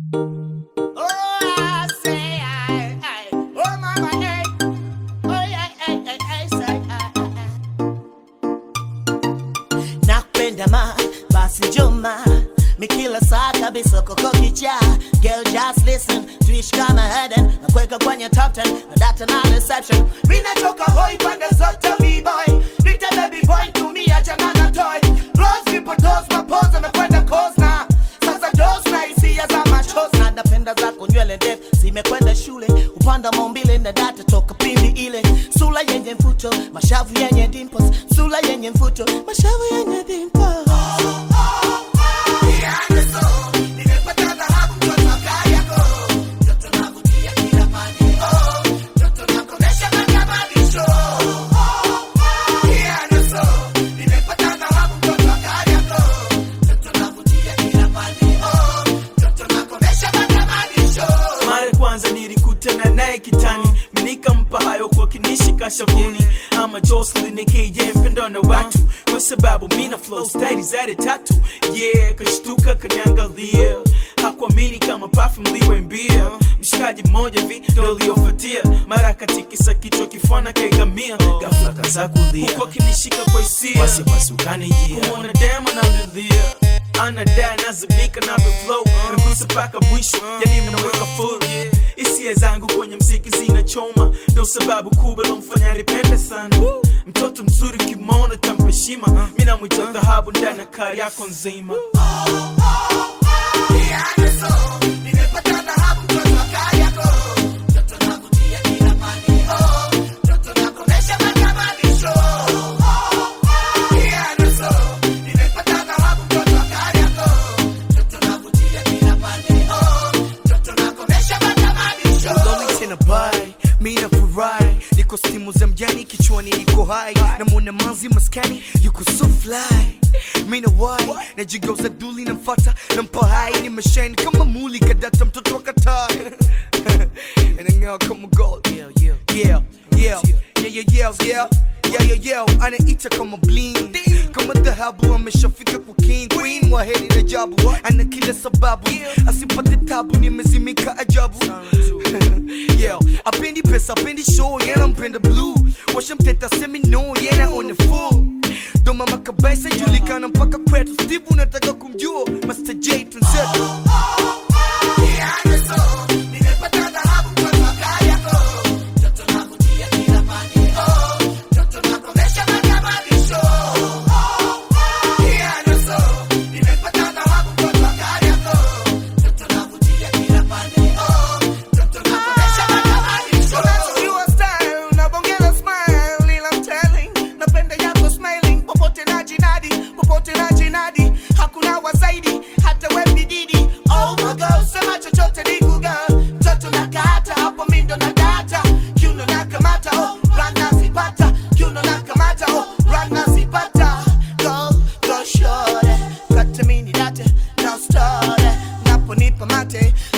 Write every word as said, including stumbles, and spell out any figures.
Mikila saa kabisa koko kicha. Girl just listen, tuishi kama Eden. Nakuweka kwenye top ten, na data na reception. Mina choka hoi pande zote b-boy. Nita baby boy tumia janana toy. Rose people toes mapose amekwenda cause na sasa dose na hisia za machos. Na napenda zako nywele ndefu zimekwenda shule. Upanda maumbile na data toka pindi ile. Sula yenye mfuto, mashavu yenye dimples. Sula yenye mfuto, mashavu yenye dimples. Kitani minika mpa hayo kwa kinishika shavuni ama Jocelyn K J mpendo na watu kwa sababu mina flow steady zade tatu yeah kashtuka kaniangalia hakuamini kama perfume liwe mbia mshikaji mmoja vi ndo liofatia mara katikisa kichwa kifana kaigamia ghafla kaza kulia huko kinishika kwa hisia wasi wasi ukanijia kuona demo na lilia anadai nazibika na flow nagusa paka mwisho yani mnaweka full hisia zangu kwenye mziki zinachoma ndo sababu kubwa lomfanya nipende sana mtoto mzuri kimona tampeshima mina mwita dhahabu ndani ya kari yako nzima Mina furai, niko stimu za mjani kichwani niko high na mwana manzi maskani, yuko so fly Mina why, na jigauza duli na mfata na mpa hai ni mashine kama muli kadata mtoto wakatai Inangao kama gold, yeah, yeah, yeah, yeah, yeah, yeah, yeah, yeah Yeah, yeah, yeah, anaita kama bling kama dhahabu ameshafika kwa king queen waheri na jabu ana kila sababu asipate tabu nimezimika ajabu yeah apendi pesa apendi show yana mpenda blue washa mteta semi no yana on the full ndo mama kabisa julikana mpaka kwetu Steve unataka kumjua Master J tunsetu Mate